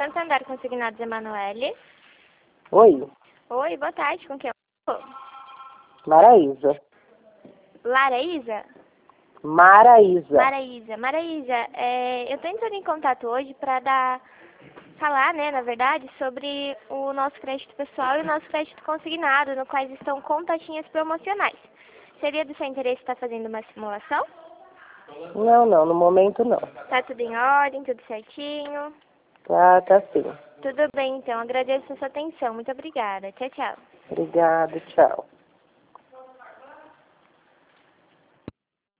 Santander Consignados Emanuele. Oi, Oi, boa tarde, com quem eu falo? Maraísa. Laraísa? Maraísa. Maraísa, eu tô entrando em contato hoje para falar, né, na verdade, sobre o nosso crédito pessoal e o nosso crédito consignado, no quais estão contatinhas promocionais. Seria do seu interesse estar fazendo uma simulação? Não, no momento não. Tá tudo em ordem, tudo certinho? Tá sim. Tudo bem, então. Agradeço a sua atenção. Muito obrigada. Tchau, tchau. Obrigada, tchau.